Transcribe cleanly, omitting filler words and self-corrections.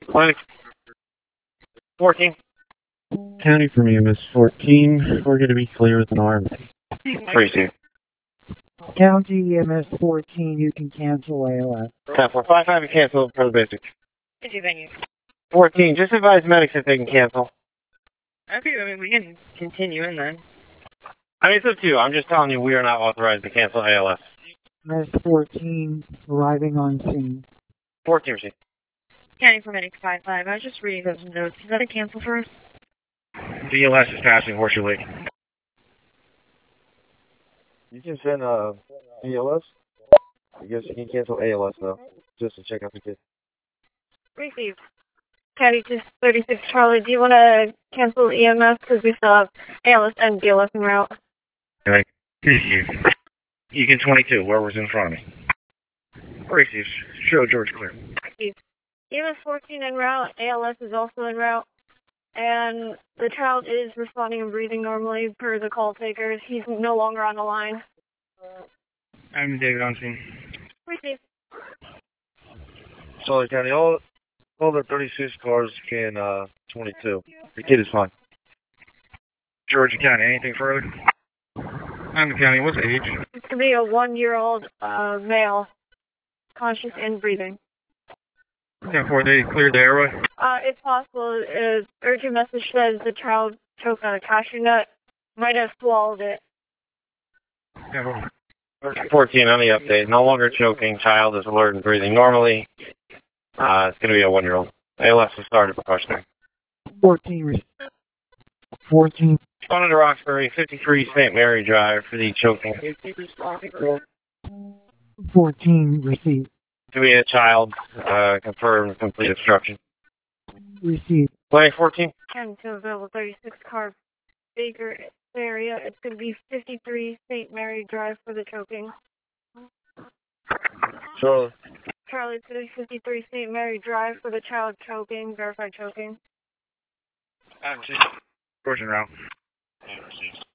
Clinic 14. County from EMS 14. We're going to be clear with an RMA. Receive. County EMS 14, you can cancel ALS. 455 and cancel for the basic. Venue. 14, just advise medics if they can cancel. Okay, I mean, we can continue in then. I mean, it's up to you. I'm just telling you we are not authorized to cancel ALS. EMS 14, arriving on scene. 14 receive. County for Medic 55. I was just reading those notes. Is that a cancel for us? BLS is passing Horseshoe Lake. You can send BLS. I guess you can cancel ALS though, just to check out the kid. Received. County to 36 Charlie, do you want to cancel EMS because we still have ALS and BLS en route? Okay. Receive. Egan 22, whoever's in front of me. Receive. Show George clear. Received. EMS 14 en route, ALS is also en route, and the child is responding and breathing normally per the call takers. He's no longer on the line. I'm David on scene. Received. Charlie County, all the 36 cars can 22. The kid is fine. Georgia County, anything further? I'm the county, what's the age? It's going to be a 1-year-old male, conscious and breathing. 10-4, they cleared the airway. If possible, urgent message says the child choked on a cashew nut, might have swallowed it. 10-4. 14 on the update. No longer choking. Child is alert and breathing normally. It's going to be a 1-year-old. ALS has started precautionary. 14, 14. Going into Roxbury, 53 St. Mary Drive for the choking. 14, receive. To be a child, confirmed complete obstruction. Receive. Play 14. 10 to available 36 car Baker area. It's going to be 53 St. Mary Drive for the choking. Charlie. Charlie, it's going to be 53 St. Mary Drive for the child choking, verified choking. Georgian route.